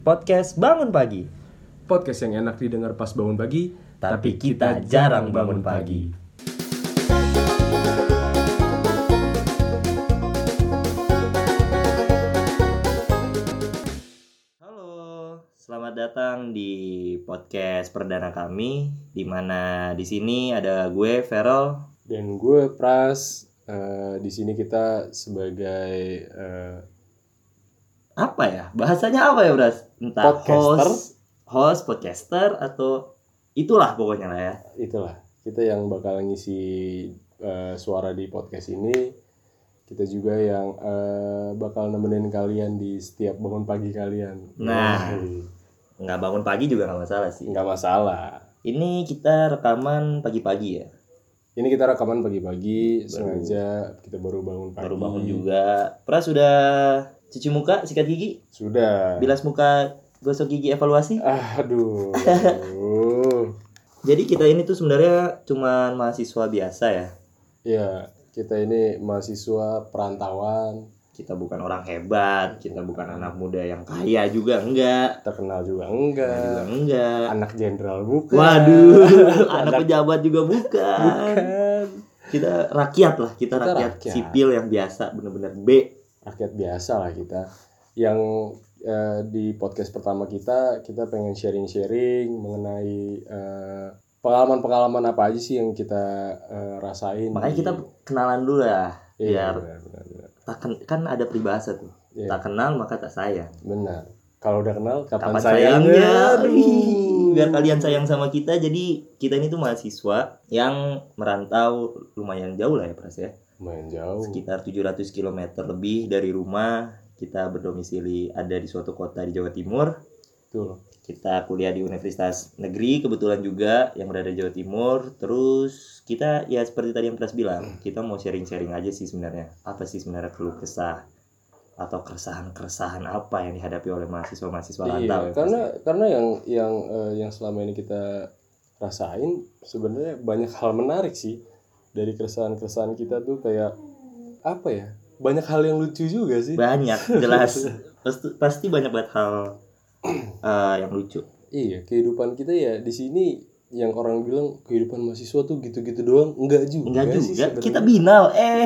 Podcast Bangun Pagi. Podcast yang enak didengar pas bangun pagi, Tapi kita jarang bangun pagi. Halo, selamat datang di podcast perdana kami, di mana di sini ada gue Feral. Dan gue Pras. Di sini kita sebagai Apa ya? Bahasanya apa ya, Bras? Entah Podcaster. host podcaster atau itulah pokoknya lah ya. itulah kita yang bakal ngisi suara di podcast ini. Kita juga yang bakal nemenin kalian di setiap bangun pagi kalian. Nah, nggak bangun pagi juga nggak masalah sih. Nggak masalah. Ini kita rekaman pagi-pagi ya. Ini kita rekaman pagi-pagi, sengaja kita baru bangun pagi. Baru bangun juga. Pras sudah cuci muka, sikat gigi, Sudah. bilas muka, gosok gigi, evaluasi. Aduh. Jadi kita ini tuh sebenarnya cuma mahasiswa biasa ya. Ya, kita ini mahasiswa perantauan, Kita bukan orang hebat, kita bukan anak muda yang kaya juga enggak. terkenal juga Juga enggak. enggak. Anak jenderal bukan. Waduh, anak pejabat juga bukan. Bukan. Kita rakyat lah, kita Kita rakyat rakyat. sipil yang biasa, bener-bener B. Rakyat biasa lah kita. Yang di podcast pertama kita pengen sharing-sharing mengenai pengalaman-pengalaman apa aja sih yang kita rasain. Makanya kita kenalan dulu ya. Iya, Biar benar. kan ada peribahasa tuh. Iya. Tak kenal maka tak sayang. Benar. Kalau udah kenal kapan Kapan sayangnya? sayangnya? Aduh. Biar kalian sayang sama kita. Jadi kita ini tuh mahasiswa yang merantau lumayan jauh lah ya Pras ya. Lumayan jauh. Sekitar 700 km lebih dari rumah. Kita berdomisili ada di suatu kota di Jawa Timur. Betul. Kita kuliah di Universitas Negeri kebetulan juga yang berada di Jawa Timur. Terus kita ya seperti tadi yang Pras bilang, kita mau sharing-sharing aja sih sebenarnya. Apa sih sebenarnya keluh kesah atau keresahan-keresahan apa yang dihadapi oleh mahasiswa-mahasiswa rantau ya, karena yang selama ini kita rasain sebenarnya banyak hal menarik sih dari keresahan kita tuh, kayak apa ya, banyak hal yang lucu juga sih. banyak jelas pasti banyak banget hal yang lucu. Iya, kehidupan kita ya di sini yang orang bilang kehidupan mahasiswa tuh gitu-gitu doang, enggak Enggak sih juga sebenarnya. kita binal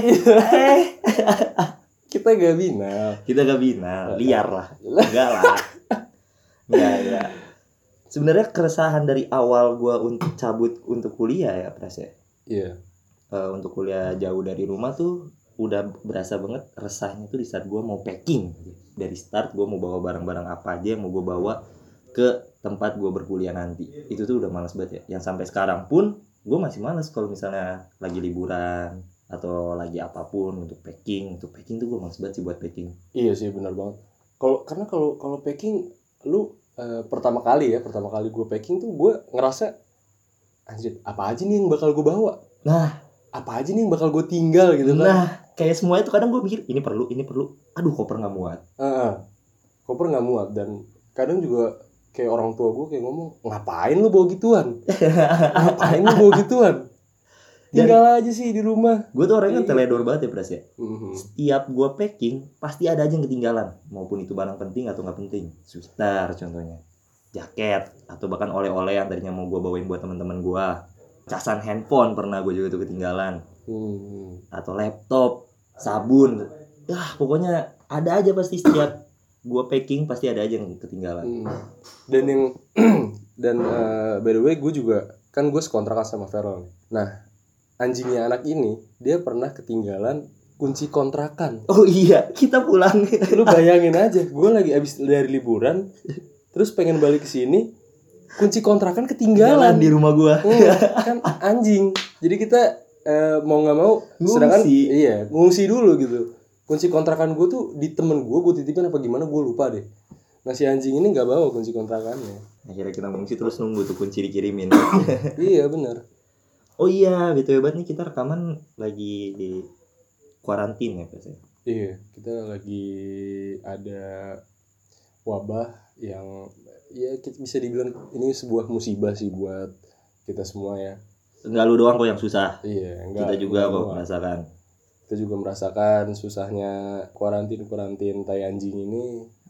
Kita gak binal. kita gak binal, liar lah enggak lah enggak. Sebenarnya keresahan dari awal gua untuk cabut untuk kuliah ya Pras ya. Iya. Untuk kuliah jauh dari rumah tuh udah berasa banget resahnya tuh di saat gue mau packing. Dari start gue mau bawa barang-barang apa aja yang mau gue bawa ke tempat gue berkuliah nanti. Itu tuh udah malas banget ya. Yang sampai sekarang pun gue masih malas kalau misalnya lagi liburan atau lagi apapun untuk packing. Untuk packing tuh gue malas banget sih buat packing. Iya sih, benar banget. Kalau packing, lu pertama kali gue packing tuh gue ngerasa anjir, apa aja nih yang bakal gue bawa? Nah, Apa aja nih yang bakal gue tinggal gitu kan? nah kayak semuanya tuh kadang gue mikir ini perlu. Aduh koper nggak muat. Koper nggak muat, dan kadang juga kayak orang tua gue kayak ngomong, ngapain lu bawa gituan? Ngapain lu bawa gituan? Tinggal aja sih di rumah. Gue tuh orangnya kan teledor banget ya Pras ya. Mhm. Setiap gue packing pasti ada aja yang ketinggalan, maupun itu barang penting atau nggak penting. Sweater contohnya, jaket, atau bahkan oleh-oleh yang tadinya mau gue bawain buat teman-teman gue. Casan handphone pernah gue juga tuh ketinggalan, atau laptop, sabun. Pokoknya ada aja pasti setiap gue packing pasti ada aja yang ketinggalan. Dan by the way, gue juga kan gue sekontrakan sama Feral. Nah, anjingnya anak ini dia pernah ketinggalan kunci kontrakan. Oh iya, kita pulang. Lu bayangin aja, gue lagi abis dari liburan, terus pengen balik ke sini, kunci kontrakan ketinggalan di rumah gue. kan anjing. Jadi kita mau nggak mau, Ngungsi. sedangkan ngungsi dulu gitu. Kunci kontrakan gue tuh di temen gue titipin apa gimana, gue lupa deh. Nah, si anjing ini nggak bawa kunci kontrakannya. Akhirnya kita mengungsi terus nunggu tuh kunci dikirimin. Iya benar. Oh iya, betul banget nih, kita rekaman lagi di kuarantin ya Pras ya. Iya, kita lagi ada wabah yang ya bisa dibilang ini sebuah musibah sih buat kita semua ya. Enggak lu doang kok yang susah. Iya, Kita juga kok doang. merasakan. Kita juga merasakan susahnya kuarantin tai anjing ini.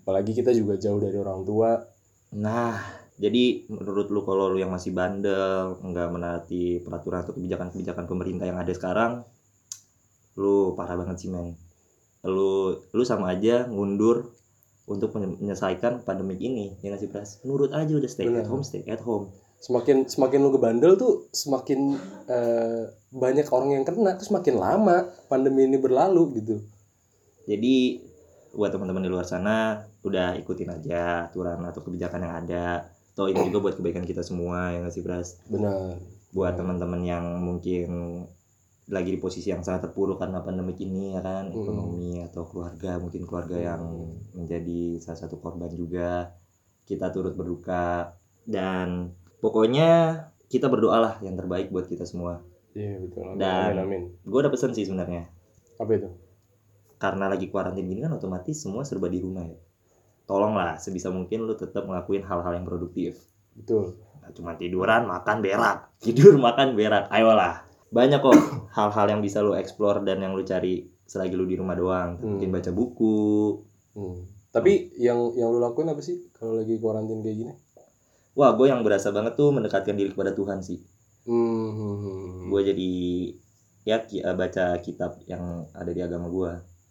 Apalagi kita juga jauh dari orang tua. Nah, jadi menurut lu kalau lu yang masih bandel, nggak menaati peraturan atau kebijakan-kebijakan pemerintah yang ada sekarang, lu parah banget sih men. Lu sama aja ngundur untuk menyelesaikan pandemik ini, ya nggak sih Pras? Nurut aja udah stay Benar. at home. Semakin lu ngebandel tuh semakin banyak orang yang kena, terus semakin lama pandemi ini berlalu gitu. Jadi buat teman-teman di luar sana udah ikutin aja aturan atau kebijakan yang ada. Toh ini juga buat kebaikan kita semua, ya nggak sih Pras? Benar. Buat teman-teman yang mungkin lagi di posisi yang sangat terpuruk karena pandemik ini ya kan, ekonomi atau keluarga, mungkin keluarga yang menjadi salah satu korban juga, kita turut berduka dan pokoknya kita berdoalah yang terbaik buat kita semua. Iya betul. Dan Amin. gue ada pesan sih sebenarnya, Apa itu? karena lagi kuarantin gini kan otomatis semua serba di rumah ya. Tolonglah sebisa mungkin lu tetap ngelakuin hal-hal yang produktif. Betul. Nggak cuma tiduran, makan, berak. Tidur, makan, berak. Ayolah. Banyak kok hal-hal yang bisa lu explore dan yang lu cari selagi lu di rumah doang. Mungkin baca buku. Tapi yang lu lakuin apa sih kalau lagi kuarantin kayak gini? Wah, gue yang berasa banget tuh mendekatkan diri kepada Tuhan sih. Gue jadi ya baca kitab yang ada di agama gue.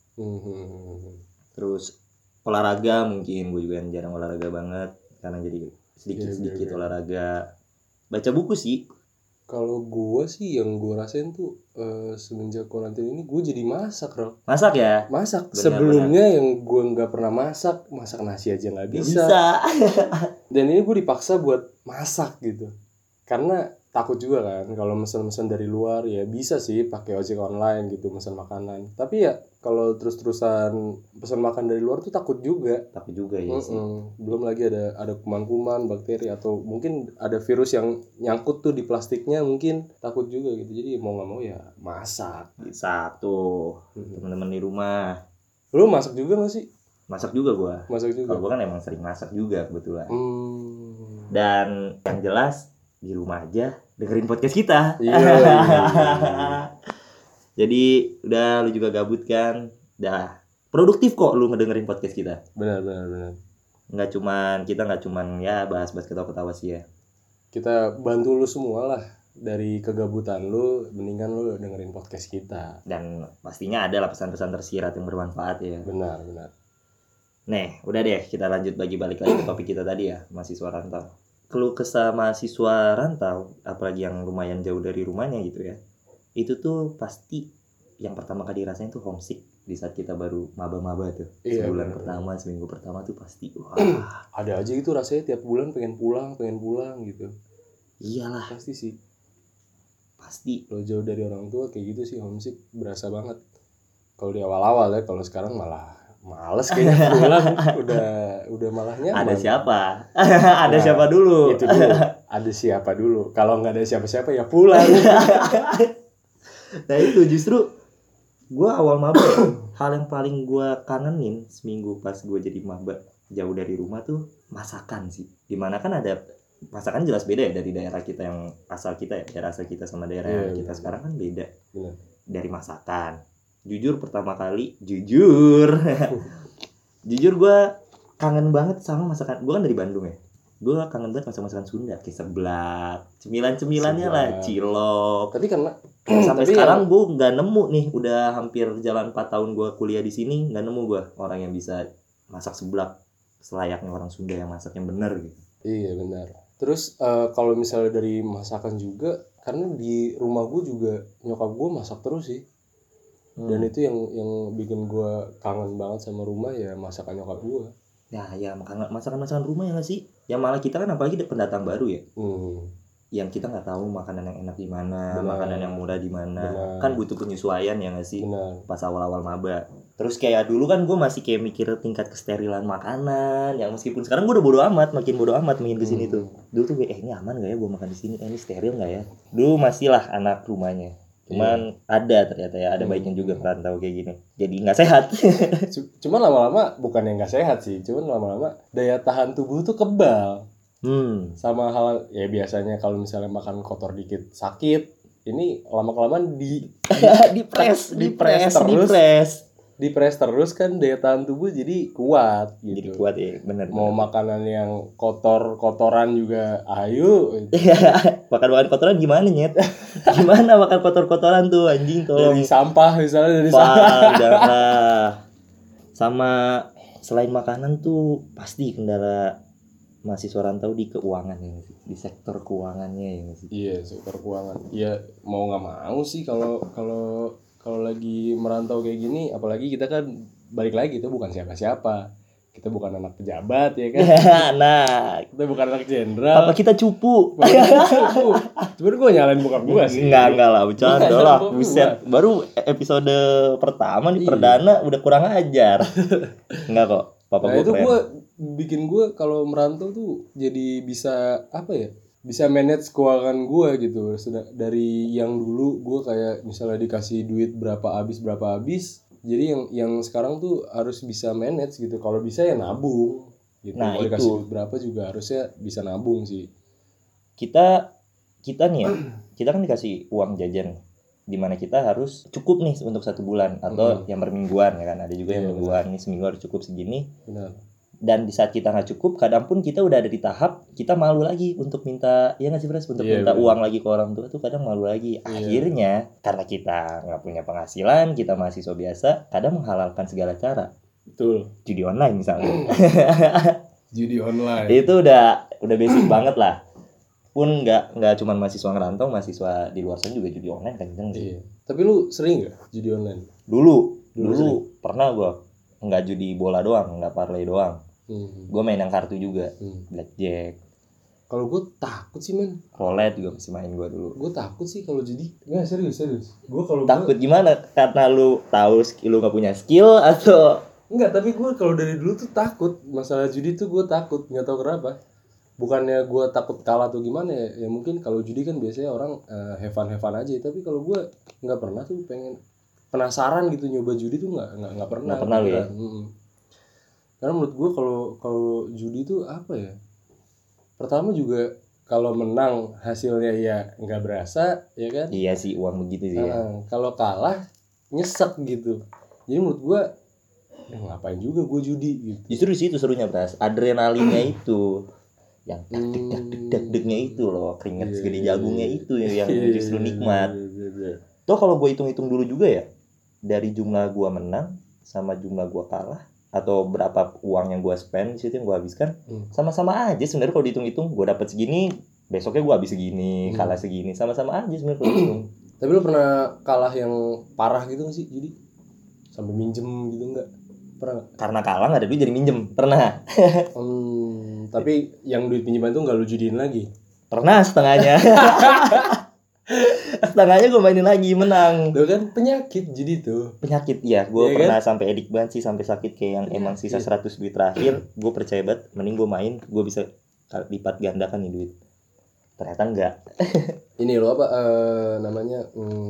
Terus olahraga, mungkin gue juga yang jarang olahraga banget karena jadi sedikit olahraga. Baca buku sih. Kalau gue sih yang gue rasain tuh semenjak kuarantin ini gue jadi masak, Bro. Masak ya? Masak. Benar, sebelumnya yang gue nggak pernah masak nasi aja nggak bisa. Dan ini gue dipaksa buat masak gitu. Karena takut juga kan kalau mesen-mesen dari luar, ya bisa sih pakai ojek online gitu mesen makanan. Tapi ya kalau terus-terusan pesan makan dari luar tuh takut juga ya sih. Belum lagi ada kuman-kuman, bakteri atau mungkin ada virus yang nyangkut tuh di plastiknya, mungkin takut juga gitu. Jadi mau nggak mau ya masak tuh teman-teman di rumah. Lu masak juga nggak sih? Masak juga gua. Kalau gua kan emang sering masak juga kebetulan. Dan yang jelas di rumah aja dengerin podcast kita. Jadi udah lu juga gabut kan, dah produktif kok lu ngedengerin podcast kita. Benar. Kita nggak cuman ya bahas-bahas ketawa-ketawa sih ya. Kita bantu lu semua lah dari kegabutan lu, mendingan lu dengerin podcast kita. Dan pastinya ada lah pesan-pesan tersirat yang bermanfaat ya. Benar. Nih, udah deh kita lanjut balik lagi ke topik kita tadi ya, mahasiswa rantau. Keluh kesah mahasiswa rantau, apalagi yang lumayan jauh dari rumahnya gitu ya, itu tuh pasti yang pertama kali dirasain tuh homesick di saat kita baru maba-maba tuh. Sebulan pertama, seminggu pertama tuh pasti wah. Ada aja gitu rasanya tiap bulan pengen pulang gitu. Iyalah. Pasti sih. Pasti. Kalau jauh dari orang tua kayak gitu sih homesick berasa banget. Kalau di awal-awal ya, kalau sekarang malah males kayaknya pulang. udah malah nyaman. Ada siapa? Ada siapa dulu? Itu dulu. Ada siapa dulu? Kalau nggak ada siapa-siapa ya pulang. Nah itu justru gue awal maba hal yang paling gue kangenin seminggu pas gue jadi maba jauh dari rumah tuh masakan sih. Dimana kan ada masakan jelas beda ya dari daerah kita yang asal kita ya, daerah asal kita sama daerah yang kita sekarang kan beda. Dari masakan. Jujur gue kangen banget sama masakan. Gue kan dari Bandung ya. Gue kangen banget masakan Sunda kayak seblak, cemilan-cemilannya lah, cilok. Tapi karena sampai sekarang gue nggak nemu nih, udah hampir jalan 4 tahun gue kuliah di sini, nggak nemu gue orang yang bisa masak seblak selayaknya orang Sunda yang masak yang benar gitu. Iya benar. Terus kalau misalnya dari masakan juga, karena di rumah gue juga nyokap gue masak terus sih. Dan itu yang bikin gue kangen banget sama rumah ya, masakan nyokap gue. Ya masakan rumah ya nggak sih? Yang malah kita kan apalagi pendatang baru ya. Yang kita nggak tahu makanan yang enak di mana, makanan yang murah di mana. Kan butuh penyesuaian ya nggak sih? Pas awal-awal maba. Terus kayak dulu kan gue masih kayak mikir tingkat kesterilan makanan, yang meskipun sekarang gue udah makin bodo amat makin kesini tuh. Dulu tuh ini aman nggak ya gue makan di sini? Ini steril nggak ya? Dulu masih lah anak rumahnya. Cuman ada ternyata ya, ada baiknya juga merantau kayak gini. Jadi nggak sehat. Cuman lama-lama bukan yang nggak sehat sih, cuman lama-lama daya tahan tubuh tuh kebal. Sama hal ya biasanya kalau misalnya makan kotor dikit sakit, ini lama-kelamaan di dipres terus kan daya tahan tubuh jadi kuat gitu. Jadi kuat ya, benar. Mau makanan yang kotoran juga ayo. Makan kotoran gimana Nyet? Gimana makan kotoran tuh anjing, tolong. Dari sampah misalnya dari Wah, sampah. janganlah. Sama selain makanan tuh pasti kendala mahasiswa rantau di keuangan ya, di sektor keuangannya ya sih. Iya, sektor keuangan. Iya, mau nggak mau sih kalau lagi merantau kayak gini, apalagi kita kan balik lagi kita bukan siapa-siapa. Kita bukan anak pejabat ya kan. Nah, Kita bukan anak jenderal. apa kita cupu? Sebenarnya gue nyalain bokap gue sih. Enggak lah, bercanda Bukan, lah. bukan. Buset, baru episode pertama nih Iya. perdana udah kurang ajar. Enggak kok, papa Nah gue itu keren. gue bikin gue kalau merantau tuh jadi bisa apa ya? Bisa manage keuangan gue gitu. Dari yang dulu gue kayak misalnya dikasih duit berapa habis. Jadi yang sekarang tuh harus bisa manage gitu. Kalau bisa ya nabung gitu. Nah, Kalau dikasih itu. duit berapa juga harusnya bisa nabung sih. Kita nih ya, kita kan dikasih uang jajan, dimana kita harus cukup nih untuk 1 bulan atau yang bermingguan ya kan, ada juga yang Iya, mingguan, nih seminggu harus cukup segini. Benar. Dan di saat kita nggak cukup, kadang pun kita udah ada di tahap kita malu lagi untuk minta, ya nggak sih Pres, untuk Iya, minta benar. uang lagi ke orang tua tuh kadang malu lagi. Akhirnya karena kita nggak punya penghasilan, kita mahasiswa biasa, kadang menghalalkan segala cara. Betul. Judi online misalnya. Judi online. Itu udah basic banget lah. Pun nggak cuma mahasiswa ngerantau, mahasiswa di luar sana juga judi online kenceng sih. Iya. Tapi lu sering gak judi online? Dulu sering. pernah gua nggak judi bola doang, nggak parlay doang. Gua main yang kartu juga, blackjack, Kalau gue takut sih men. roulette juga masih main gua dulu. Gue takut sih kalau judi. Nggak serius. Gue kalau Takut gimana? Karena lu tahu lu nggak punya skill atau Enggak, tapi gue kalau dari dulu tuh takut. Masalah judi tuh gue takut, nggak tahu kenapa. Bukannya gue takut kalah atau gimana ya. Ya mungkin kalau judi kan biasanya orang have fun aja. Tapi kalau gue nggak pernah tuh pengen penasaran gitu nyoba judi tuh nggak pernah. Nggak pernah lu ya? Karena menurut gue kalau judi tuh apa ya? Pertama juga kalau menang hasilnya ya nggak berasa, ya kan? iya sih, uang begitu sih ya. Kalau kalah nyesek gitu. Jadi menurut gue ngapain juga gue judi gitu. Justru di situ serunya, Pras. Adrenalinnya itu yang deg-degnya itu loh, keringet segede jagungnya itu yang justru nikmat. Toh kalau gue hitung-hitung dulu juga ya, dari jumlah gue menang sama jumlah gue kalah atau berapa uang yang gue spend di situ yang gue habiskan, sama-sama aja sebenarnya kalau dihitung-hitung. Gue dapat segini, besoknya gue habis segini, kalah segini, sama-sama aja sebenarnya kalau dihitung. Tapi lu pernah kalah yang parah gitu gak sih judi? Sampai minjem gitu enggak? Pernah gak? Karena kalah nggak ada duit jadi minjem, pernah. Tapi yang duit pinjaman itu nggak lu judiin lagi? Pernah setengahnya. Setengahnya gue mainin lagi, menang. Itu kan penyakit judi tuh. Penyakit ya, gue Iya pernah sampai edik banget sih, sampai sakit kayak yang emang sisa 100 duit terakhir, gue percaya banget mending gue main, gue bisa lipat gandakan nih duit. Ternyata enggak. Ini lo apa namanya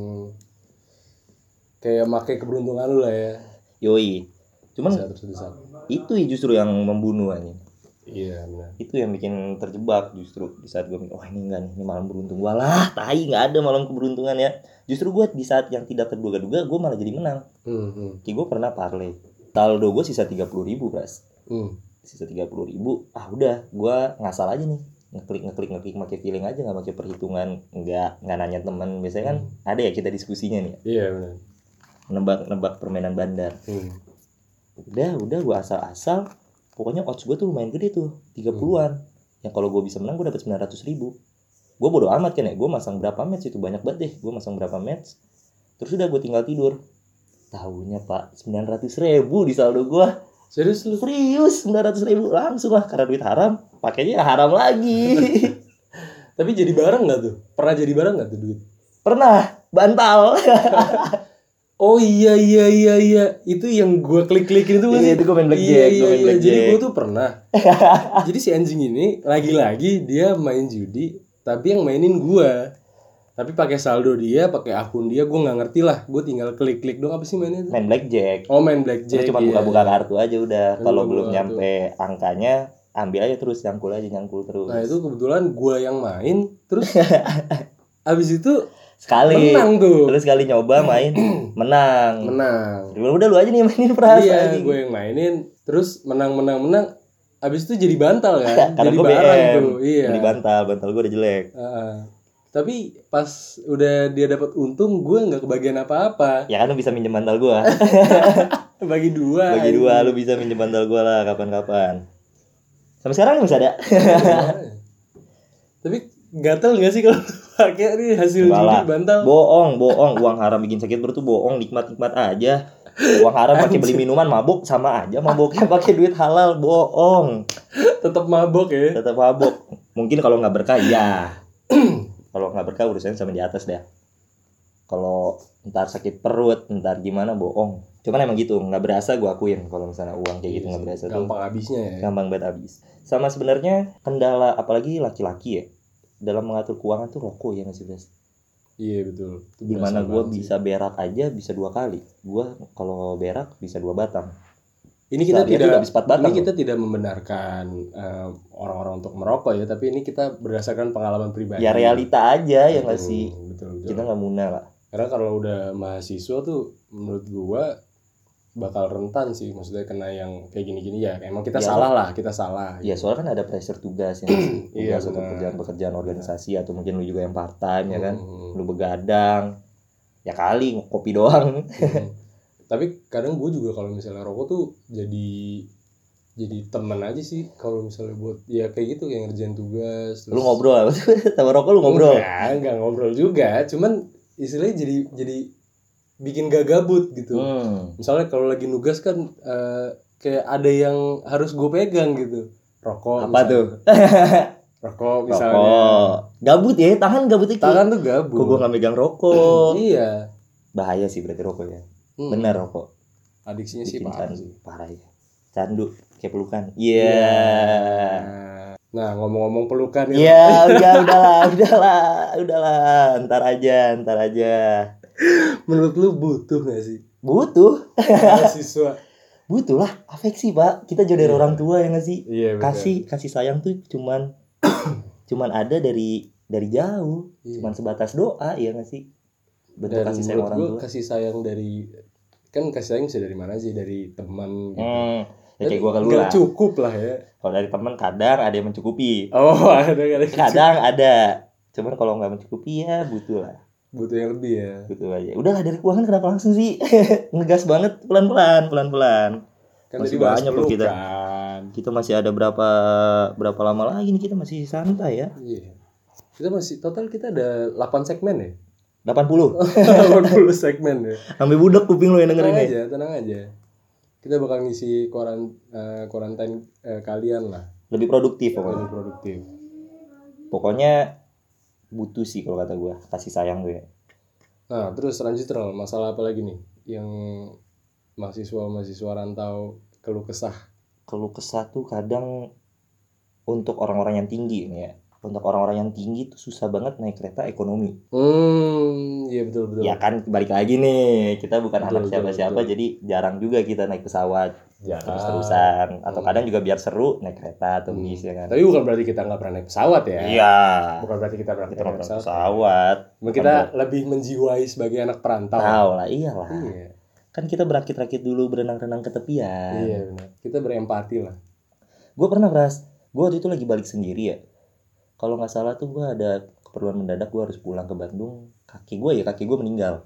kayak pakai keberuntungan lu lah ya. Yoi. Cuman Satu. itu justru yang membunuh aja. Iya benar. Itu yang bikin terjebak justru di saat gue mikir, oh ini enggak nih, ini malam beruntung. Walah, tai, nggak ada malam keberuntungan ya. Justru gue di saat yang tidak terduga-duga gue malah jadi menang. Kayak gue pernah parlay, saldo gue sisa 30.000 Bras. Sisa 30.000, udah gue ngasal aja nih, ngeklik pakai feeling aja, nggak pakai perhitungan, nggak nanya teman. Biasanya kan ada ya kita diskusinya nih, Iya benar. nebak permainan bandar. Udah gue asal-asal, pokoknya odds gue tuh lumayan gede tuh, 30-an. Yang kalau gue bisa menang gue dapat 900.000. Gue bodo amat kan ya, gue masang berapa match itu, banyak banget deh, gue masang berapa match. Terus udah gue tinggal tidur, tahunya Pak 900.000 di saldo gue. Serius lu? Serius 900.000 langsung lah, karena duit haram, pakainya haram lagi. Tapi jadi barang nggak tuh? Pernah jadi barang nggak tuh duit? Pernah bantal. Oh iya. Itu yang gue klik-klikin itu Iya, itu gue main blackjack. Iya. Jadi gue tuh pernah. Jadi si anjing ini lagi-lagi dia main judi, tapi yang mainin gue. Tapi pakai saldo dia, pakai akun dia, gue nggak ngerti lah. Gue tinggal klik-klik dong, apa sih mainnya itu? Main blackjack. Oh main blackjack. Cuma buka-buka kartu aja udah. Kalau belum buka nyampe angkanya, ambil aja terus, nyangkul terus. Nah itu kebetulan gue yang main, terus abis itu Sekali. Menang tuh. Terus sekali nyoba main menang. Udah lu aja nih mainin Pras. Iya, gue yang mainin. Terus menang. Abis itu jadi bantal kan. Karena jadi gue barang BM. tuh. Iya. Beli bantal gue udah jelek. Tapi pas udah dia dapat untung, gue nggak kebagian apa-apa. Ya kan lu bisa minjem bantal gue. Bagi dua, lu bisa minjem bantal gue lah kapan-kapan. Sampai sekarang masih ada. Tapi gatel nggak sih kalau pakai ini hasil judi bantal? Bohong. Uang haram bikin sakit perut tuh bohong. Nikmat aja. Uang haram pakai beli minuman mabuk sama aja. Mabuknya pakai duit halal bohong. Tetap mabok ya. Tetap mabuk. Mungkin kalau nggak berkah ya. Kalau nggak berkah urusannya sama di atas deh. Kalau ntar sakit perut, ntar gimana bohong. Cuman emang gitu, nggak berasa gue akuin kalau misalnya uang kayak gitu nggak berasa. Gampang habisnya ya. Gampang banget habis. Sama sebenarnya kendala apalagi laki-laki ya dalam mengatur keuangan tuh rokok ya nggak sih Bas? Iya betul. Dimana gue bisa berak aja bisa 2 kali. Gue kalau berak bisa 2 batang. Ini kita tidak membenarkan orang-orang untuk merokok ya, tapi ini kita berdasarkan pengalaman pribadi. Ya realita aja ya nggak sih. Betul. Kita nggak munah lah. Karena kalau udah mahasiswa tuh menurut gue bakal rentan sih, maksudnya kena yang kayak gini-gini ya. Emang kita salah. Iya, soalnya kan ada pressure tugas yang tugas untuk pekerjaan organisasi atau mungkin lu juga yang part time ya kan. Lu begadang. Ya kali kopi doang. Tapi kadang gue juga kalau misalnya rokok tuh jadi teman aja sih kalau misalnya buat ya kayak gitu kayak ngerjain tugas. Lu ngobrol sama rokok lu ngobrol? Enggak ngobrol juga, cuman istilahnya jadi bikin gak gabut gitu. Misalnya kalau lagi nugas kan kayak ada yang harus gue pegang gitu. Rokok. Apa misalnya. Tuh? Rokok misalnya. Gabut ya, tangan gabut itu. Tangan tuh gabut. Kok gue gak megang rokok? Iya. Bahaya sih berarti rokok ya. Bener rokok. Adiksinya sih parah sih. Parah ya. Candu kayak pelukan. Iya. Yeah. Nah ngomong-ngomong pelukan ya. Iya udahlah. Ntar aja. Menurut lu butuh gak sih? Butuh. Mahasiswa. Butuh lah. Afeksi pak. Kita jauh dari orang tua ya gak sih? Iya, kasih sayang tuh cuman ada dari jauh. Cuman sebatas doa ya gak sih? Bentuk kasih sayang orang tua. Kasih sayang dari kan kasih sayang bisa dari mana sih, dari teman gitu. Ya kayak gue ke lu lah. Gak cukup lah ya. Kalau dari teman kadang ada yang mencukupi. Kadang ada. Cuman kalau nggak mencukupi ya butuh lah. Butuh yang lebih ya. Butuh aja. Udahlah dari keuangan kenapa langsung sih? Ngegas banget pelan-pelan. Kan masih banyak loh kita. Kita masih ada berapa lama lagi nih, kita masih santai ya. Iya. Kita masih total kita ada 8 segmen ya. 80 segmen ya. Sampai budak kuping lo yang dengerin ini. Tenang aja. Kita bakal ngisi quarantine kalian lah. Lebih produktif pokoknya. Butuh sih kalau kata gue, kasih sayang gue ya. Nah terus lanjut masalah apa lagi nih yang mahasiswa rantau keluh kesah tuh kadang untuk orang-orang yang tinggi nih ya. Untuk orang-orang yang tinggi tuh susah banget naik kereta ekonomi. Iya betul. Ya kan balik lagi nih, kita bukan anak siapa-siapa, jadi jarang juga kita naik pesawat terus-terusan. Atau kadang juga biar seru naik kereta atau bis ya kan. Tapi bukan berarti kita nggak pernah naik pesawat ya. Iya. Bukan berarti kita pernah naik pesawat. Kita lebih menjiwai sebagai anak perantau. Tahu lah, iyalah. Iya. Kan kita berakit-rakit dulu, berenang-renang ke tepian. Iya benar. Kita berempati lah. Gue pernah gue waktu itu lagi balik sendiri ya. Kalau nggak salah tuh gue ada keperluan mendadak, gue harus pulang ke Bandung. Kaki gue meninggal.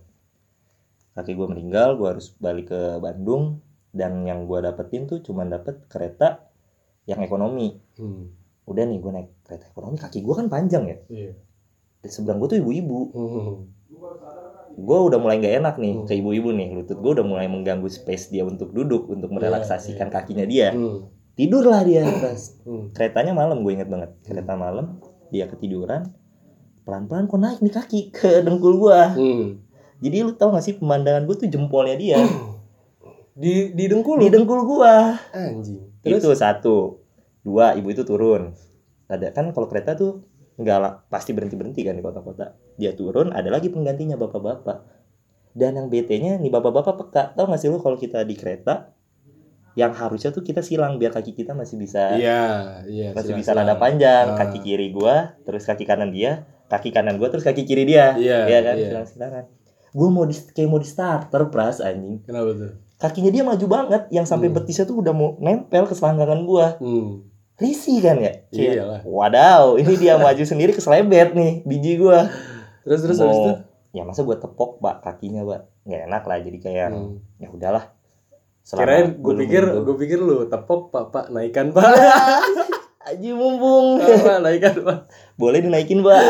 Gue harus balik ke Bandung. Dan yang gue dapetin tuh cuma dapet kereta yang ekonomi. Udah nih gue naik kereta ekonomi, kaki gue kan panjang ya. Iya. Di sebelah gue tuh ibu-ibu. Gue udah mulai nggak enak nih ke ibu-ibu nih. Lutut gue udah mulai mengganggu space dia untuk duduk, untuk merelaksasikan kakinya dia. Tidurlah dia terus. Keretanya malam, gue inget banget. Kereta malam, dia ketiduran. Pelan-pelan kok naik nih kaki ke dengkul gue. Jadi lu tau gak sih pemandangan gue tuh jempolnya dia. Di dengkul? Di dengkul gue. Anjing. Terus? Itu 1. 2, ibu itu turun. Ada kan kalau kereta tuh enggak lah, pasti berhenti kan di kota-kota. Dia turun, ada lagi penggantinya bapak-bapak. Dan yang BT-nya nih bapak-bapak peka. Tau gak sih lu kalau kita di kereta, yang harusnya tuh kita silang biar kaki kita masih bisa masih bisa rada panjang. Kaki kiri gua terus kaki kanan dia kaki kanan gue terus kaki kiri dia. Iya, kan, iya. silang-silangan. Gue kayak mau di starter pras anjing. Kenapa tuh? Kakinya dia maju banget, yang sampai betisnya tuh udah mau nempel ke selangkangan gue. Risih kan ya? Iyalah. Wadaw, ini dia maju sendiri keselebet nih biji gue. Terus habis itu? Ya masa gue tepok pak kakinya pak, nggak enak lah, jadi kayak ya udahlah. Kirain gue pikir lu tepok pak naikkan pak. Aji mumpung. Naikkan pak. Boleh dinaikin pak.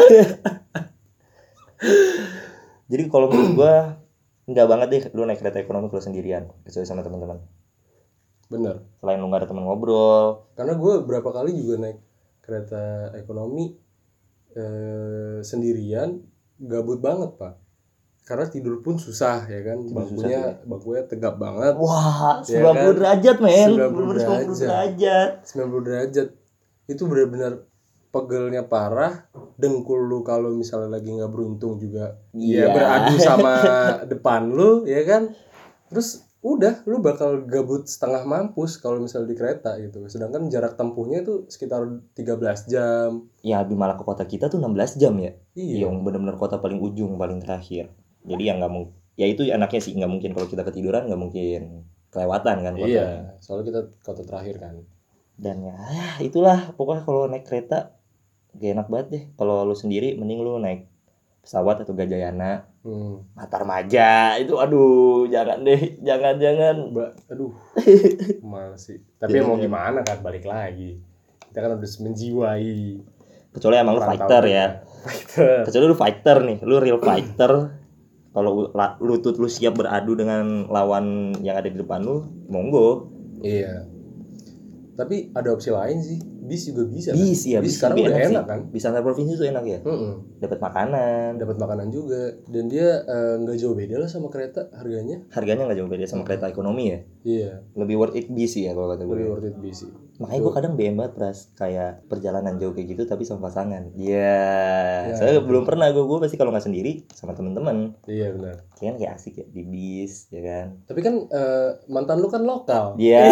Jadi kalau menurut gue nggak banget deh lu naik kereta ekonomi kalau sendirian, kecuali sama teman-teman. Bener. Selain lu nggak ada teman ngobrol. Karena gue berapa kali juga naik kereta ekonomi sendirian, gabut banget pak. Karena tidur pun susah ya kan, bangkunya tegap banget. Wah, 90 ya kan? Derajat men. 90 derajat. 90 derajat. Itu benar-benar pegelnya parah. Dengkul lu kalau misalnya lagi nggak beruntung juga ya beradu sama depan lu ya kan. Terus udah lu bakal gabut setengah mampus kalau misalnya di kereta gitu. Sedangkan jarak tempuhnya itu sekitar 13 jam. Ya di malah ke kota kita tuh 16 jam ya. Iya. Yang benar-benar kota paling ujung, paling terakhir. Jadi ya nggak mungkin, ya itu anaknya sih nggak mungkin kalau kita ketiduran, nggak mungkin kelewatan kan kotanya. Iya, soalnya kita kota terakhir kan. Dan ya itulah pokoknya kalau naik kereta gak enak banget deh. Kalau lu sendiri mending lu naik pesawat atau Gajayana, Matarmaja itu aduh jangan deh, jangan. Aduh, males sih. Tapi mau gimana kan, balik lagi. Kita kan harus menjiwai. Kecuali emang lu fighter ya. Kecuali lu fighter nih, lu real fighter. Kalau lutut lu siap beradu dengan lawan yang ada di depan lu, monggo. Iya. Tapi ada opsi lain sih. Bis juga bisa. Bis kan? Ya, bis sekarang udah enak sih. kan. Bis antar provinsi tuh enak ya. Dapat makanan juga. Dan dia nggak jauh beda lah sama kereta harganya. Harganya nggak jauh beda sama kereta ekonomi ya. Iya. Lebih worth it bis sih ya kalau kata gue. Lebih worth it bis sih. Makanya gue kadang BM banget pras, kayak perjalanan jauh kayak gitu tapi sama pasangan. Saya belum pernah gue pasti kalau nggak sendiri sama teman-teman. Iya benar. Kan kayak asik ya di bis ya kan. Tapi kan mantan lu kan lokal. Iya.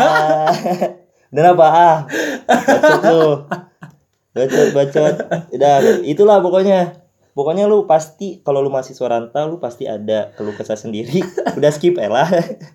Dan apa bacot. Udah itulah pokoknya lu pasti kalau lu mahasiswa rantau lu pasti ada keluh kesah sendiri. Udah skip lah.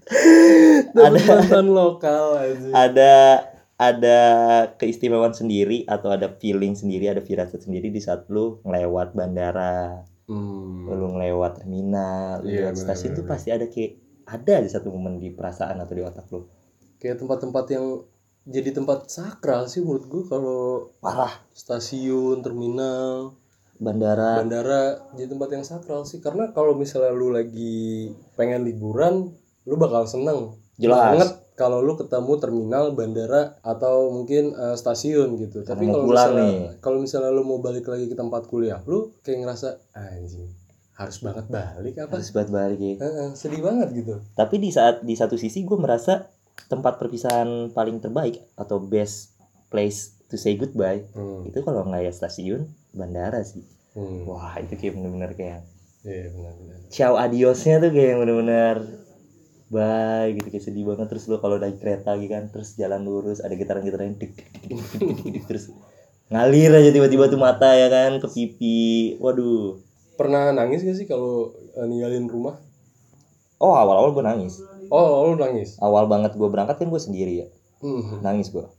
Ada mantan lokal aja. Ada keistimewaan sendiri atau ada feeling sendiri, ada firasat sendiri di saat lu ngelewat bandara, lu ngelewat terminal, lu lewat stasiun tuh pasti ada aja satu momen di perasaan atau di otak lu. Kayak tempat-tempat yang jadi tempat sakral sih menurut gue kalau parah. Stasiun, terminal, bandara jadi tempat yang sakral sih. Karena kalau misalnya lu lagi pengen liburan, lu bakal seneng. Jelas. Banget kalau lu ketemu terminal, bandara atau mungkin stasiun gitu. Tapi kalau misalnya lu mau balik lagi ke tempat kuliah, lu kayak ngerasa anjing harus banget balik apa? Harus banget balik ya. Sedih banget gitu. Tapi di satu sisi gue merasa tempat perpisahan paling terbaik atau best place to say goodbye itu kalau nggak ya stasiun, bandara sih. Wah itu kayak bener-bener kayak benar. ciao adiosnya tuh kayak bener-bener bye gitu, kayak sedih banget. Terus lo kalau naik kereta gitu kan, terus jalan lurus ada getaran-getaran terus ngalir aja tiba-tiba tuh mata ya kan ke pipi. Waduh. Pernah nangis gak sih kalau ninggalin rumah? Oh awal-awal gue nangis. Oh lu nangis? Awal banget gue berangkat kan gue sendiri ya. Nangis gue.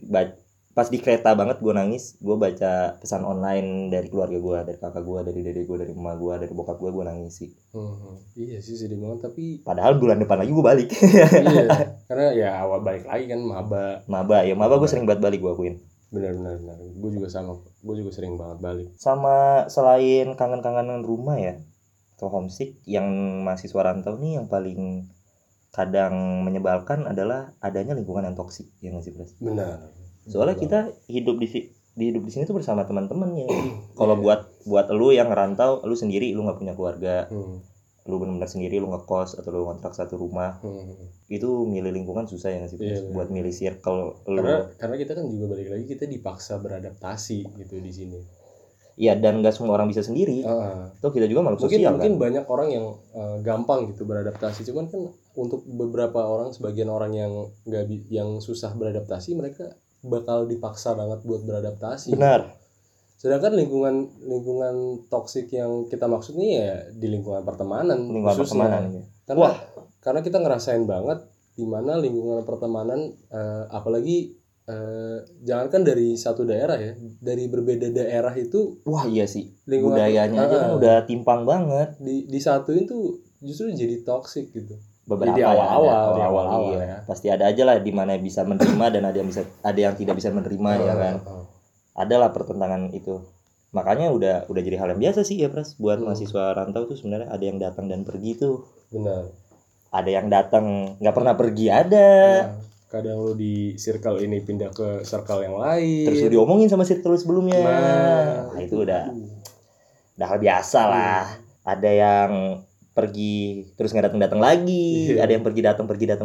Pas di kereta banget gue nangis. Gue baca pesan online dari keluarga gue, dari kakak gue, dari dedek gue, dari emak gue, dari bokap gue nangis sih. Iya sih sedih banget tapi. Padahal bulan depan lagi gue balik. Iya. Karena ya awal balik lagi kan maba gue sering banget balik gue akuin. Benar. Gue juga sama. Gue juga sering banget balik. Sama selain kangen-kangenan rumah ya, atau homesick, yang mahasiswa rantau nih yang paling kadang menyebalkan adalah adanya lingkungan yang toksik, ya nggak sih Pras? Benar. Soalnya kita hidup di sini tuh bersama teman-teman ya. Kalau buat lu yang ngerantau, lu sendiri, lu nggak punya keluarga, lu benar-benar sendiri, lu ngekos atau lu ngontrak satu rumah, itu milih lingkungan susah ya nggak sih Pras? Buat milih circle lu. Karena kita kan juga balik lagi kita dipaksa beradaptasi gitu di sini. Iya, dan nggak semua orang bisa sendiri. Tuh kita juga makhluk sosial kan. Mungkin banyak orang yang gampang gitu beradaptasi. Cuman kan untuk beberapa orang, sebagian orang yang susah beradaptasi, mereka bakal dipaksa banget buat beradaptasi. Benar. Sedangkan lingkungan toksik yang kita maksud nih ya di lingkungan pertemanan khususnya. Ya. Karena kita ngerasain banget di mana lingkungan pertemanan apalagi jangankan dari satu daerah ya, dari berbeda daerah itu. Wah iya sih. Lingkungan Budayanya aja kan udah timpang banget. Disatuin tuh justru jadi toksik gitu. Beberapa di awal-awal iya. ya. Pasti ada aja lah di mana bisa menerima dan ada yang tidak bisa menerima ya kan. Adalah pertentangan itu. Makanya udah jadi hal yang biasa sih ya Pras buat mahasiswa rantau tuh sebenarnya ada yang datang dan pergi tuh. Benar. Ada yang datang nggak pernah pergi ada. Kadang lu di circle ini pindah ke circle yang lain. Terus lu diomongin sama circle sebelumnya. Nah itu udah hal biasa lah. Ada yang pergi terus nggak datang lagi. Ada yang pergi datang.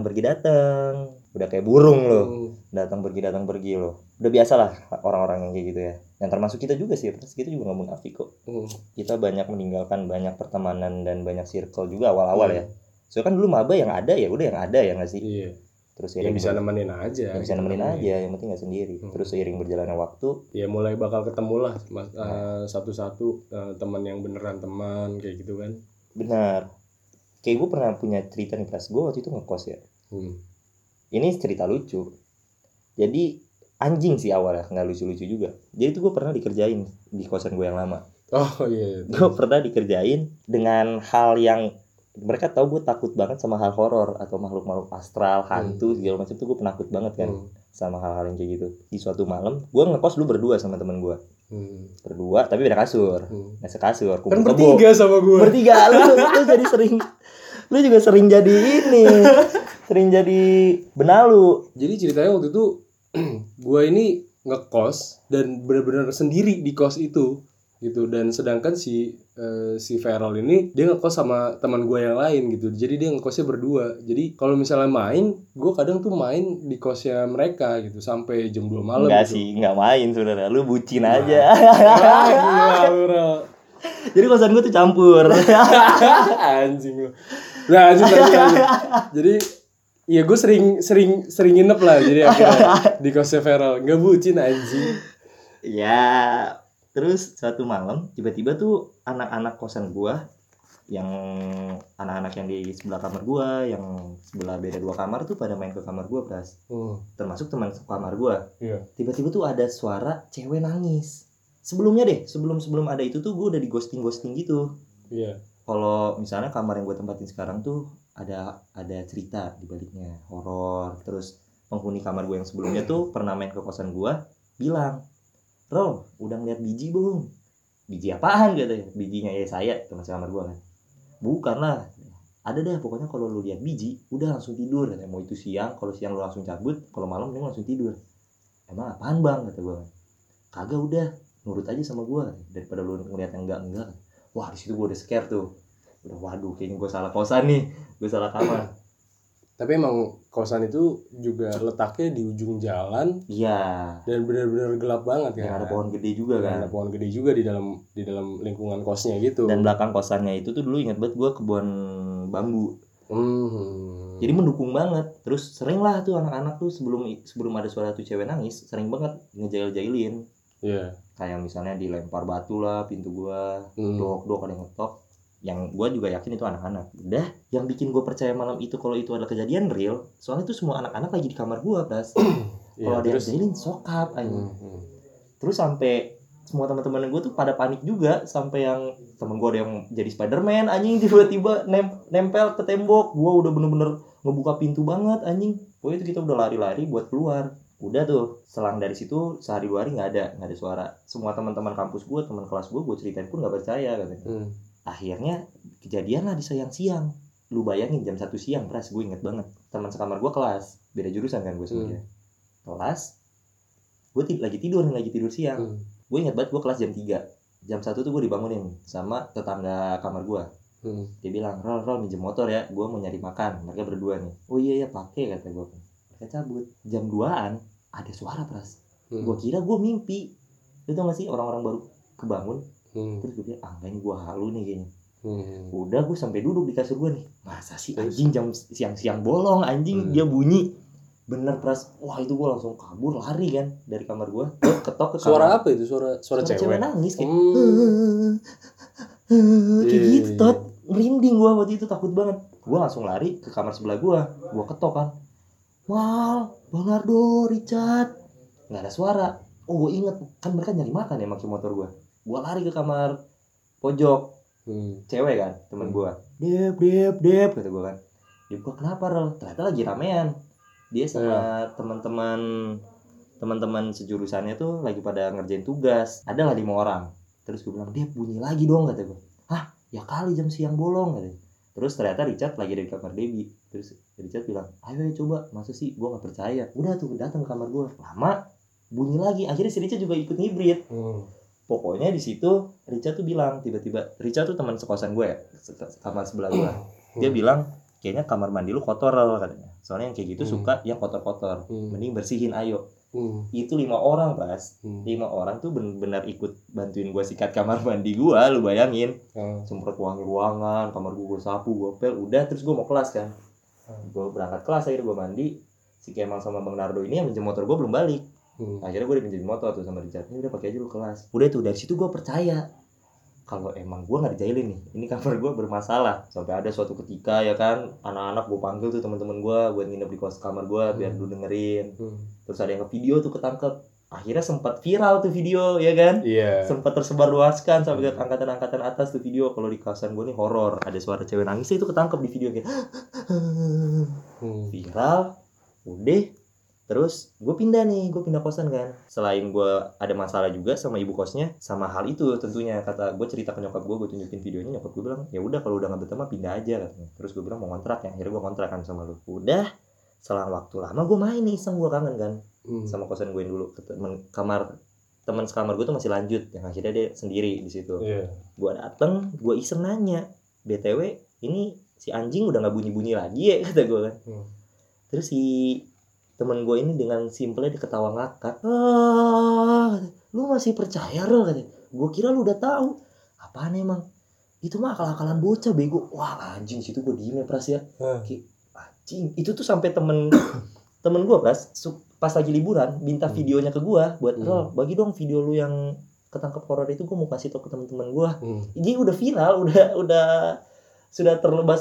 Udah kayak burung loh. Datang pergi loh. Udah biasa lah orang-orang yang kayak gitu ya. Yang termasuk kita juga sih, kita juga nggak munafik kok. Kita banyak meninggalkan banyak pertemanan dan banyak circle juga awal-awal ya. Soalnya kan dulu maba yang ada ya udah yang ada ya nggak sih. Iya. Terus yang bisa nemenin aja. Yang bisa nemenin aja, yang penting nggak sendiri. Terus seiring berjalannya waktu, ya mulai bakal ketemu lah satu-satu teman yang beneran teman kayak gitu kan. Benar. Kayak gue pernah punya cerita nih Pras. Gue waktu itu ngekos ya. Ini cerita lucu. Jadi anjing sih awalnya, nggak lucu-lucu juga. Jadi tuh gue pernah dikerjain di kosan gue yang lama. Oh iya. Gue pernah dikerjain dengan hal yang mereka tahu gue takut banget sama hal horor atau makhluk-makhluk astral, hantu segala macam tuh gue penakut banget kan sama hal-hal yang kayak gitu. Di suatu malam, gue ngekos dulu berdua sama teman gue. Berdua tapi beda kasur. Nggak sekasur. Kan bertiga sama gue. Bertiga lu jadi sering. Lu juga sering jadi ini. Sering jadi benalu. Jadi ceritanya waktu itu gue ini ngekos dan benar-benar sendiri di kos itu gitu, dan sedangkan si Feral ini dia ngekos sama teman gue yang lain gitu, jadi dia ngekosnya berdua. Jadi kalau misalnya main, gue kadang tuh main di kosnya mereka gitu sampai jam 2 malam. Enggak gitu. Sih, enggak main saudara, lu bucin aja. Gila. Jadi kosan gue tuh campur. Anjing lu. Nah, anjing. Jadi iya gue sering nginep lah, jadi akhirnya di kosnya Feral. Nggak bucin anjing. Ya, terus suatu malam tiba-tiba tuh anak-anak kosan gua yang anak-anak yang di sebelah kamar gua, yang sebelah beda 2 kamar tuh pada main ke kamar gua, Pras. Termasuk teman kamar gua. Iya. Tiba-tiba tuh ada suara cewek nangis. Sebelumnya deh, sebelum ada itu tuh gua udah di ghosting gitu. Iya. Kalau misalnya kamar yang gua tempatin sekarang tuh ada cerita di baliknya, horor. Terus penghuni kamar gua yang sebelumnya tuh pernah main ke kosan gua, bilang, "Rol, udah ngeliat biji belum?" "Biji apaan?" katanya. "Bijinya ya saya," teman kamar gua kan. "Bukan lah. Ada dah pokoknya kalau lu lihat biji, udah langsung tidur." Katanya. "Mau itu siang, kalau siang lu langsung cabut, kalau malam lu langsung tidur." "Emang apaan bang?" kata gua. "Kagak, udah nurut aja sama gua daripada lu ngeliat yang enggak." Wah, di situ gua udah scare tuh. Udah waduh, kayaknya gua salah kosan nih. Gua salah kamar. Tapi emang kosan itu juga letaknya di ujung jalan. Iya. Dan benar-benar gelap banget kan. Ada pohon gede juga kan. Ada pohon gede juga di dalam lingkungan kosnya gitu. Dan belakang kosannya itu tuh dulu ingat banget gue kebun bambu. Jadi mendukung banget. Terus sering lah tuh anak-anak tuh sebelum ada suara tuh cewek nangis, sering banget ngejail-jailin. Iya. Kayak misalnya dilempar batu lah pintu gue, dok ada yang ngetok. Yang gue juga yakin itu anak-anak. Udah, yang bikin gue percaya malam itu kalau itu adalah kejadian real, soalnya itu semua anak-anak lagi di kamar gue, Pras. Kalau ada yang jailin sokap aja. Terus sampai semua teman-teman gue tuh pada panik juga, sampai yang temen gue ada yang jadi Spiderman anjing, tiba-tiba nempel ke tembok. Gue udah bener-bener ngebuka pintu banget anjing. Pokoknya itu kita udah lari-lari buat keluar. Udah tuh, selang dari situ sehari 2 hari nggak ada suara. Semua teman-teman kampus gue, teman kelas gue ceritain pun nggak percaya katanya. Akhirnya kejadian lah di siang-siang. Lu bayangin jam 1 siang, Pras, gue inget banget. Teman sekamar gue kelas, beda jurusan kan gue sama dia. Kelas, gue lagi tidur siang. Gue inget banget gue kelas jam 3. Jam 1 tuh gue dibangunin sama tetangga kamar gue. Dia bilang, Rol minjem motor ya, gue mau nyari makan. Mereka berdua nih. Oh iya pakai kata gue. Mereka cabut. Jam 2-an ada suara, Pras. Gue kira gue mimpi. Lu tau gak sih orang-orang baru kebangun. Terus gue bilang, enggak ini gue halu nih kayaknya. Udah gue sampai duduk di kasur gue nih. Masa sih anjing jam siang-siang bolong anjing dia bunyi. Bener Pras, wah itu gue langsung kabur lari kan dari kamar gue ketok ke Suara kamar. apa itu? Suara cewek. Nangis kayak kayak Iya, gitu iya, tot, merinding gue waktu itu, takut banget. Gue langsung lari ke kamar sebelah gue ketok kan, Mal, Bang Nardo, Richard, nggak ada suara. Oh gue inget kan mereka nyari makan ya pakai motor gue lari ke kamar pojok. Cewek kan temen gue, Dep kata gue kan, dia buka kenapa Rel, ternyata lagi ramean dia sama teman-teman sejurusannya tuh lagi pada ngerjain tugas, ada lah 5 orang. Terus gue bilang, Dep bunyi lagi dong kata gue. Hah ya kali jam siang bolong katanya. Terus ternyata Richard lagi di kamar Debbie. Terus Richard bilang, ayo coba, masa sih, gue gak percaya. Udah tuh datang ke kamar gue, lama bunyi lagi, akhirnya si Richard juga ikut ngibrit. Pokoknya di situ Richard tuh bilang, tiba-tiba Richard tuh teman sekosan gue ya, kamar sebelah gue. Dia bilang, kayaknya kamar mandi lu kotor katanya. Soalnya yang kayak gitu suka yang kotor-kotor. Mending bersihin ayo. Itu 5 orang Pas. 5 orang tuh benar-benar ikut bantuin gue sikat kamar mandi gue. Lu bayangin, semprot wangi ruangan, kamar gue sapu, gue pel. Udah terus gue mau kelas kan. Gue berangkat kelas, akhirnya gue mandi. Si Kemal sama Bang Nardo ini yang minjem motor gue belum balik. Akhirnya gue dipinjemin motor tuh sama Richard. Ini udah pakai aja lu kelas. Udah tuh dari situ gue percaya kalau emang gue nggak dijailin nih, ini kamar gue bermasalah. Sampai ada suatu ketika ya kan, anak-anak gue panggil tuh teman-teman gue buat nginep di kos kamar gue biar lu dengerin. Terus ada yang nge-video tuh ketangkep. Akhirnya sempat viral tuh video ya kan. Sempat tersebar luaskan sampai ke angkatan-angkatan atas tuh video. Kalau di kawasan gue nih horor, ada suara cewek nangis itu ketangkep di video kayak viral. Udah terus gue pindah kosan kan. Selain gue ada masalah juga sama ibu kosnya, sama hal itu tentunya, kata gue cerita ke nyokap gue tunjukin videonya, nyokap gue bilang ya udah kalau udah nggak betah mah pindah aja katanya. Terus gue bilang mau kontrak ya, akhirnya gue kontrak kan sama lu. Udah selang waktu lama gue main nih iseng, gue kangen kan sama kosan gue yang dulu. Teman sekamar gue tuh masih lanjut, yang akhirnya dia sendiri di situ. Gue dateng, gue iseng nanya, BTW ini si anjing udah nggak bunyi lagi ya, kata gue kan. Terus si temen gue ini dengan simpelnya dia ketawa ngakak. Lu masih percaya Rel katanya? Gue kira lu udah tahu. Apaan emang? Itu mah akal-akalan bocah bego. Wah anjing, situ gue diem ya Pras ya. Kayak anjing. Itu tuh sampai temen gue Pras pas lagi liburan minta videonya ke gue buat Rel, bagi dong video lu yang ketangkep horor itu, gue mau kasih tau ke temen-temen gue. Jadi udah viral, udah sudah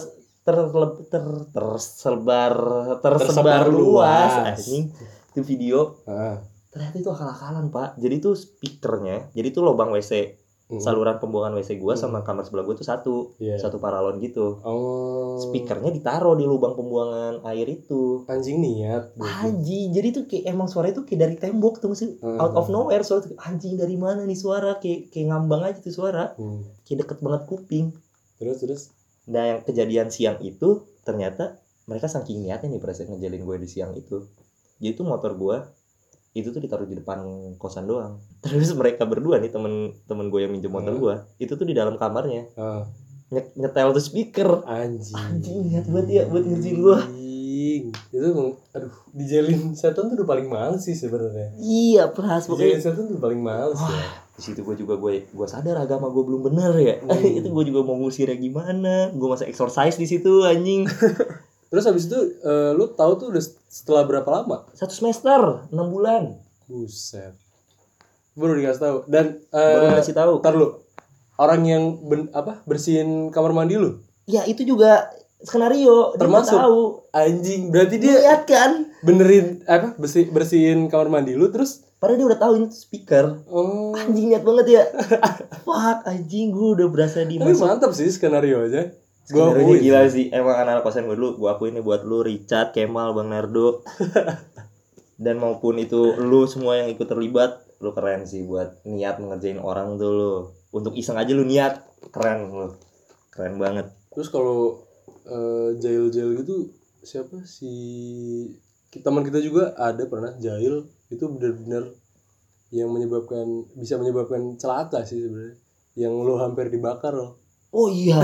tersebar luas anjing itu video. Ternyata itu akal-akalan Pak. Jadi tuh speakernya, jadi tuh lubang WC, saluran pembuangan WC gua sama kamar sebelah gua tuh satu paralon gitu. Speakernya ditaruh di lubang pembuangan air itu. Anjing niat. Anjing, jadi tuh kayak emang suara itu kayak dari tembok tuh masih out of nowhere suara tuh. Anjing dari mana nih suara, kayak ngambang aja tuh suara. Kayak deket banget kuping. Terus Nah yang kejadian siang itu ternyata mereka saking niatnya nih pada ngejalin gue di siang itu. Jadi tuh motor gue itu tuh ditaruh di depan kosan doang. Terus mereka berdua nih temen gue yang minjem motor gue itu tuh di dalam kamarnya nyetel tuh speaker. Anjing niat banget ya buat ngerjain gue. Itu aduh, dijalin setan tuh udah paling males sih sebenarnya. Iya Pras, pokoknya dijalin setan tuh paling males ya. Di situ gue sadar agama gue belum bener ya. Itu gue juga mau ngusirnya gimana, gue masa exercise di situ anjing. Terus habis itu lu tahu tuh udah setelah berapa lama? 1 semester 6 bulan. Buset, baru dikasih tahu. Dan baru dikasih tahu. Ntar lu orang yang bersihin kamar mandi lu? Ya itu juga skenario. Termasuk dia tahu. Anjing, berarti dia lihat kan benerin bersihin kamar mandi lu terus. Padahal dia udah tahu ini speaker. Anjing niat banget ya. Fuck anjing, gue udah berasa di Tapi mantap sih skenario aja. Skenario gila sih. Emang anak kosan gue dulu, gue akuin ini buat lu Richard, Kemal, Bang Nardo. Dan maupun itu lu semua yang ikut terlibat, lu keren sih buat niat mengerjain orang tuh lu. Untuk iseng aja lu niat, keren lu. Keren banget. Terus kalau jail-jail gitu, siapa sih? Teman kita juga ada pernah jail. Itu benar-benar yang bisa menyebabkan celaka sih sebenarnya, yang lo hampir dibakar loh. Oh iya.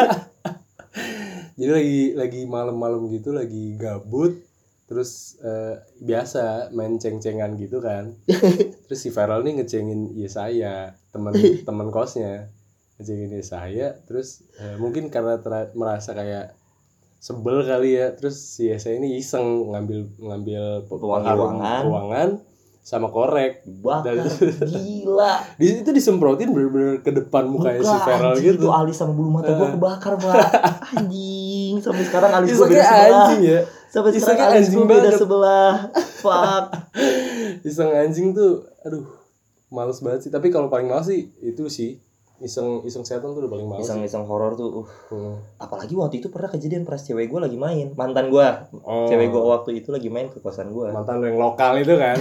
Jadi lagi malam-malam gitu, lagi gabut, terus biasa main ceng-cengan gitu kan. Terus si Feral nih ngecengin saya, teman kosnya ngecengin saya. Terus mungkin karena merasa kayak sebel kali ya, terus si Esa ini iseng ngambil Pewangi pengharum ruangan. ruangan sama korek. Bakar, gila. Itu disemprotin bener-bener ke depan mukanya si Feral anjing, gitu. itu alis sama bulu mata gua kebakar, Pak. Anjing, sampai sekarang alis gua Isengnya beda sebelah. anjing ya. Sampai sekarang Isengnya alis anjing gua beda banget. sebelah. Fuck. Iseng anjing tuh, aduh, males banget sih. Tapi kalau paling males sih itu sih iseng setan tuh udah paling males. Iseng horor tuh. Hmm. Apalagi waktu itu pernah kejadian pas cewek gua lagi main. Mantan gua. Oh. Cewek gua waktu itu lagi main ke kosan gua. Mantan lo yang lokal itu kan.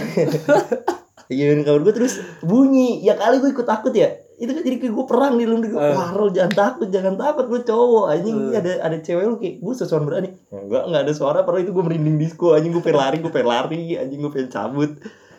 Iya, kamar gue terus bunyi. Ya kali gue ikut takut ya. Itu kan jadi kayak gue perang di dalam diri gue. Rol, jangan takut lu cowok. Anjing, ada cewek lu kayak gue sesuatu berani. Enggak ada suara, padahal itu gue merinding disco. Anjing, gue pengen lari, anjing gue pengen cabut.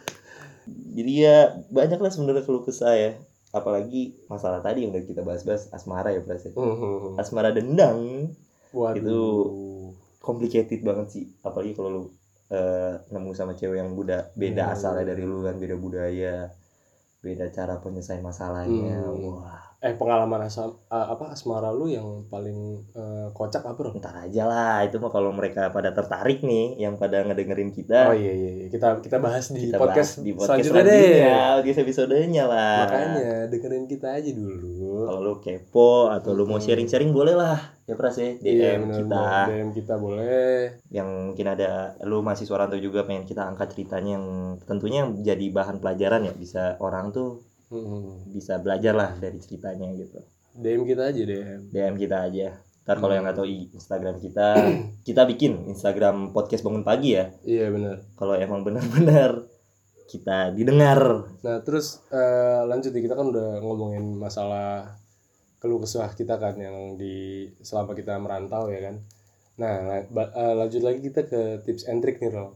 Jadi ya banyak lah sebenarnya keluh kesah ya. Apalagi masalah tadi yang udah kita bahas-bahas, asmara ya Pras. Asmara dendang. Waduh. Itu complicated banget sih. Apalagi kalau lu nemu sama cewek yang beda asalnya dari lu kan, beda budaya, beda cara penyelesaian masalahnya. Wah, pengalaman asmara lu yang paling kocak apa, Bro? Ntar aja lah, itu mah kalau mereka pada tertarik nih, yang pada ngedengerin kita. Oh iya. Kita bahas di podcast selanjutnya deh. Di episodenya lah. Makanya dengerin kita aja dulu. Kalau lu kepo atau lu mau sharing-sharing boleh lah. Ya Pras ya, DM kita. DM kita boleh. Yang mungkin ada lu mahasiswa rantau juga pengen kita angkat ceritanya yang tentunya jadi bahan pelajaran ya, bisa orang tuh bisa belajar lah dari ceritanya gitu. DM kita aja DM kita aja. Ntar kalau yang nggak tahu Instagram kita, kita bikin Instagram podcast bangun pagi ya. Iya benar. Kalau emang benar-benar kita didengar. Nah terus lanjut nih, kita kan udah ngomongin masalah keluh kesah kita kan yang selama kita merantau ya kan. Nah lanjut lagi kita ke tips and trick nih Ro.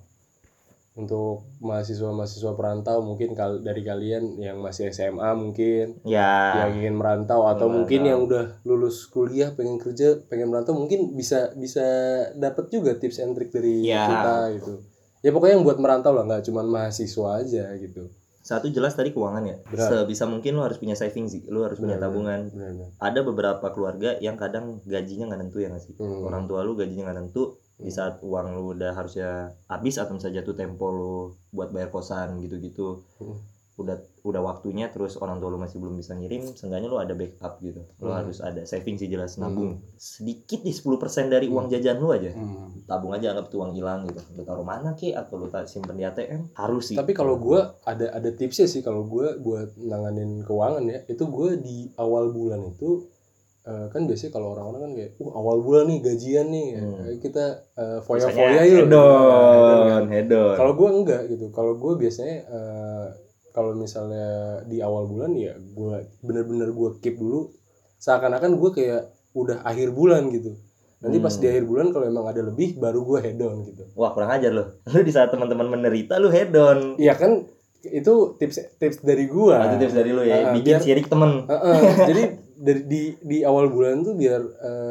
Untuk mahasiswa perantau mungkin dari kalian yang masih SMA mungkin ya, yang ingin merantau atau mungkin yang udah lulus kuliah pengen kerja pengen merantau, mungkin bisa dapat juga tips and trick dari kita gitu. Ya pokoknya yang buat merantau lah, nggak cuma mahasiswa aja gitu. Satu jelas tadi keuangan ya. Sebisa mungkin lo harus punya saving sih, lo harus punya tabungan. Bener. Ada beberapa keluarga yang kadang gajinya nggak nentu ya nggak sih. Orang tua lu gajinya nggak nentu. Di saat uang lu udah harusnya habis atau misalnya jatuh tempo lu buat bayar kosan gitu-gitu, udah waktunya, terus orang tua lu masih belum bisa ngirim, seenggaknya lu ada backup gitu. Lu harus ada saving sih, jelas nabung sedikit nih 10% dari uang jajan lu aja. Tabung aja, anggap tuh uang hilang gitu. Lu taruh mana kek atau lu simpen di ATM, harus sih. Tapi kalau gue ada tipsnya sih, kalau gue buat nanganin keuangan ya, itu gue di awal bulan itu kan biasanya kalau orang-orang kan kayak awal bulan nih gajian nih kita foya-foya yuk, hedon. Kalau gue enggak gitu. Kalau gue biasanya kalau misalnya di awal bulan ya gue bener-bener gue keep dulu, seakan-akan gue kayak udah akhir bulan gitu. Nanti pas di akhir bulan kalau emang ada lebih baru gue hedon gitu. Wah, kurang ajar lo. Lu di saat teman-teman menderita lu hedon. Iya kan, itu tips dari gue. Itu tips dari lu ya, bikin sirik temen. Jadi di awal bulan tuh biar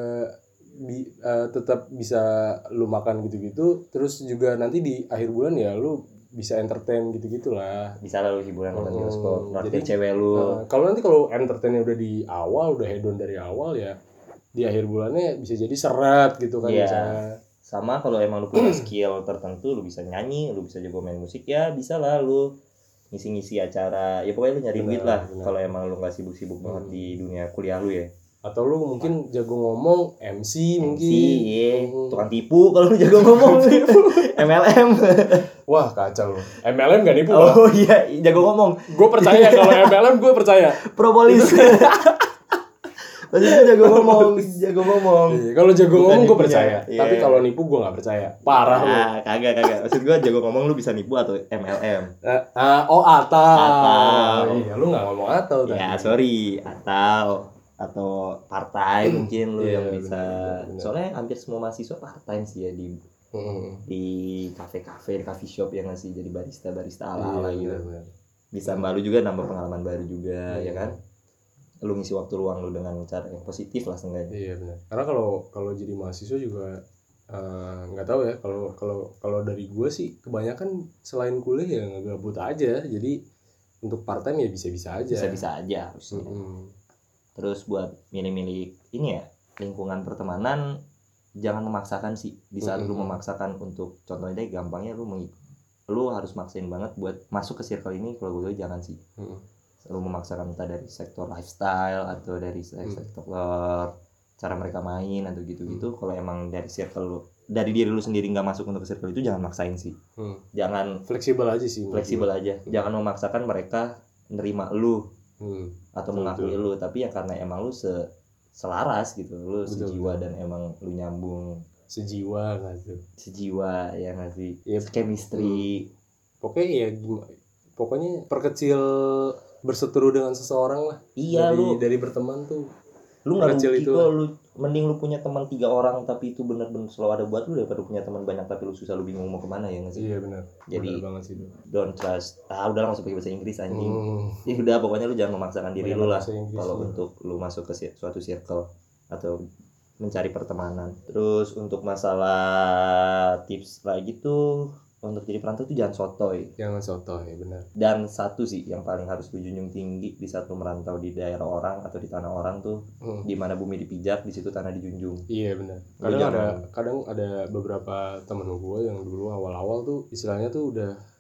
tetap bisa lu makan gitu-gitu, terus juga nanti di akhir bulan ya lu bisa entertain gitu-gitulah. Bisa lah lu hiburan nonton bioskop, nonton cewek lu. Kalau entertainnya udah di awal, udah hedon dari awal ya, di akhir bulannya bisa jadi seret gitu kan. Misalnya. Sama kalau emang lu punya skill tertentu, lu bisa nyanyi, lu bisa jago main musik, ya bisa lah lu ngisi-ngisi acara, ya pokoknya lu nyari duit lah. Kalau emang lu nggak sibuk-sibuk banget di dunia kuliah lu ya. Atau lu mungkin jago ngomong, MC mungkin. Iya, tukang tipu kalau lu jago ngomong. MLM. Wah kacau lu. MLM gak nipu? Oh iya, jago ngomong. Gue percaya kalau MLM, gue percaya. Propolis. Maksudnya jago ngomong. Iya, kalau jago ngomong gue percaya. Yeah. Tapi kalau nipu gue nggak percaya. Parah lu. Kagak. Maksud gue jago ngomong lu bisa nipu atau MLM. Atau. Iya, lu nggak ngomong atau tadi. Ya sorry, atau part-time mungkin lu yang bisa. Bener. Soalnya hampir semua mahasiswa part-time sih ya di kafe-kafe, di coffee shop yang ngasih jadi barista ala-ala gitu. Bener. Bisa mbak lu juga nambah pengalaman baru juga, ya kan? Lu ngisi waktu luang lu dengan cara yang positif lah seenggaknya. Iya benar. Karena kalau jadi mahasiswa juga nggak tahu ya, kalau dari gue sih kebanyakan selain kuliah ya ngegabut aja. Jadi untuk part time ya bisa-bisa aja. Bisa-bisa aja harusnya. Terus buat milih-milih ini ya, lingkungan pertemanan jangan memaksakan sih. Di saat lu memaksakan untuk, contohnya deh gampangnya lu harus maksain banget buat masuk ke circle ini, kalau gue jangan sih. Lu memaksakan entah dari sektor lifestyle atau dari sektor cara mereka main atau gitu-gitu. Kalau emang dari circle lu, dari diri lu sendiri nggak masuk untuk ke circle itu, jangan maksain sih. Jangan, fleksibel aja sih. fleksibel aja. Jangan memaksakan mereka nerima lu atau mengakui lu, tapi ya karena emang lu selaras gitu, lu sejiwa dan emang lu nyambung, sejiwa nggak tuh? sejiwa ya nggak sih, Yep. chemistry. Pokoknya ya pokoknya perkecil berseteru dengan seseorang lah. Iya, dari berteman tuh. Lu nggak Kecil rugi itu kok. Lu mending lu punya teman 3 orang tapi itu benar-benar selalu ada buat lu, daripada punya teman banyak tapi lu susah, lu bingung mau kemana, ya nggak sih? Iya benar. Jadi benar banget sih itu. don't trust. Udah langsung pakai bahasa Inggris anjing. Ya udah, pokoknya lu jangan memaksakan diri lu lah kalau untuk lu masuk ke suatu circle atau mencari pertemanan. Terus untuk masalah tips lagi tuh, untuk jadi perantau tuh jangan sotoy. Jangan sotoy, benar. Dan satu sih yang paling harus lu junjung tinggi di saat lu merantau di daerah orang atau di tanah orang tuh, di mana bumi dipijak, di situ tanah dijunjung. Iya benar. Kadang ada beberapa temen gue yang dulu awal-awal tuh istilahnya tuh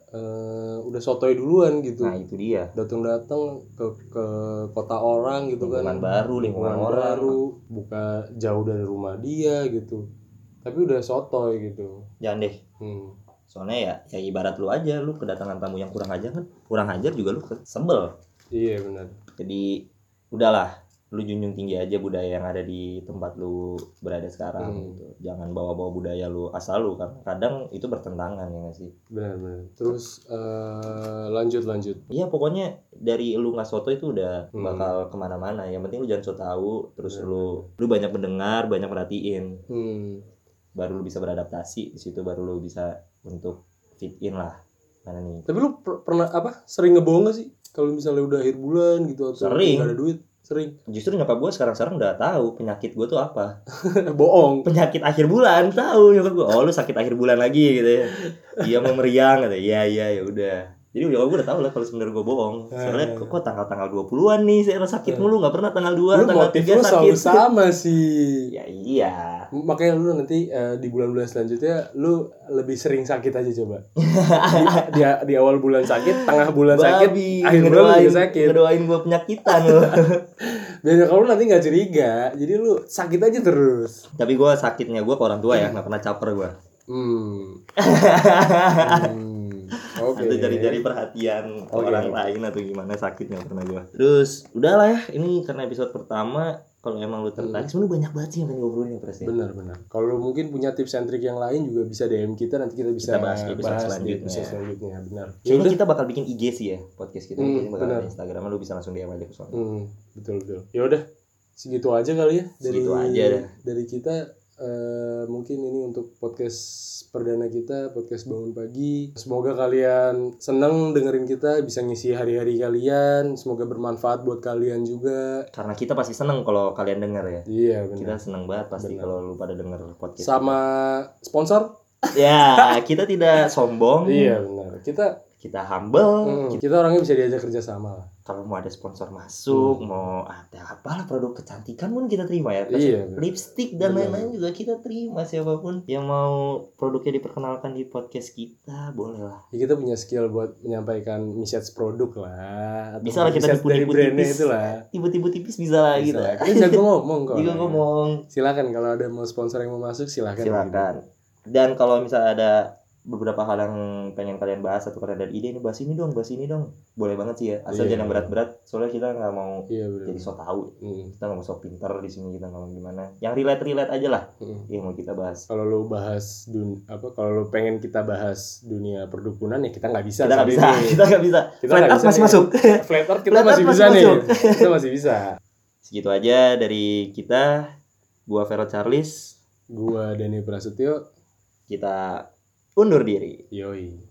udah sotoy duluan gitu. Nah itu dia. Datang ke kota orang gitu kan. Lingkungan orang baru, buka jauh dari rumah dia gitu. Tapi udah sotoy gitu. Jangan deh. Soalnya ya ibarat lu aja, lu kedatangan tamu yang kurang ajar juga lu sebel. Iya benar. Jadi udahlah, lu junjung tinggi aja budaya yang ada di tempat lu berada sekarang gitu. Jangan bawa-bawa budaya lu asal lu, kan kadang itu bertentangan, ya nggak sih? Benar. Terus lanjut. Iya, pokoknya dari lu nggak soto itu udah bakal kemana-mana. Yang penting lu jangan so tahu, terus lu banyak mendengar, banyak merhatiin. Baru lu bisa beradaptasi, di situ baru lu bisa untuk fit in lah. Mana nih? Tapi lu pernah sering ngebohong gak sih kalau misalnya udah akhir bulan gitu atau Sering. nggak ada duit? Sering. Justru nyokap gue sekarang udah tahu penyakit gue tuh apa. Bohong. Penyakit akhir bulan, tahu nyokap gue. Oh, lu sakit akhir bulan lagi gitu ya. Dia mau meriang gitu. Iya ya udah. Jadi nyokap gue udah tahu lah kalau sebenarnya gue bohong. Soalnya kok tanggal 20-an nih saya sakit mulu, enggak pernah tanggal 2, tanggal 3 sakit. Selalu sama sih. Ya iya. Makanya lu nanti di bulan-bulan selanjutnya lu lebih sering sakit aja coba. di awal bulan sakit, tengah bulan sakit, akhir bulan juga sakit. Ngedoain gue penyakitan lu. Biar kalau lu nanti nggak curiga, jadi lu sakit aja terus. Tapi gue sakitnya gue ke orang tua ya, nggak pernah caper gue. Oke. Atau cari-cari perhatian orang lain atau gimana, sakitnya pernah gue. Terus udahlah ya, ini karena episode pertama. Kalau emang lu tertarik, sebenarnya banyak banget sih yang pengen ngobrolin ya, Pres. Benar. Kalau mungkin punya tips and trick yang lain juga bisa DM kita, nanti kita bisa bahas di episode selanjutnya. Benar. Kayaknya kita bakal bikin IG sih ya podcast kita. Kayaknya bakal ada Instagram, lu bisa langsung DM aja ke sana. Betul. Ya udah, segitu aja kali ya dari kita. Mungkin ini untuk podcast perdana kita, podcast bangun pagi. Semoga kalian seneng dengerin kita, bisa ngisi hari-hari kalian. Semoga bermanfaat buat kalian juga. Karena kita pasti seneng kalau kalian denger ya. Iya benar. Kita seneng banget pasti kalau lu pada denger podcast. Sama sponsor? Ya, kita tidak sombong. Iya benar. Kita humble. Kita orangnya bisa diajak kerja sama lah. Kalau mau ada sponsor masuk, mau ada apalah produk kecantikan pun kita terima ya. Iya, lipstick dan lain-lain juga kita terima. Siapapun yang mau produknya diperkenalkan di podcast kita, boleh lah. Ya, kita punya skill buat menyampaikan message produk lah. Bisa lah kita tipu-tipu tipis. Tipu-tipu tipis bisa lah gitu. Kita jago ngomong kok. Juga ngomong. Silakan kalau ada mau sponsor yang mau masuk silakan. Dan kalau misalnya ada beberapa hal yang pengen kalian bahas atau kalian ada ide, ini bahas ini dong, boleh banget sih ya, asal jangan berat-berat, soalnya kita nggak mau jadi so tahu, kita nggak mau so pinter di sini, kita nggak mau gimana, yang relate aja lah yang mau kita bahas. Kalau lo bahas kalau lo pengen kita bahas dunia perdukunan ya kita nggak bisa, kita nggak bisa flat art masih masuk, flat art kita masih bisa nih, kita masih bisa. Segitu aja dari kita, gua Vero Charles, gua Dani Prasetyo, kita undur diri. Yoi.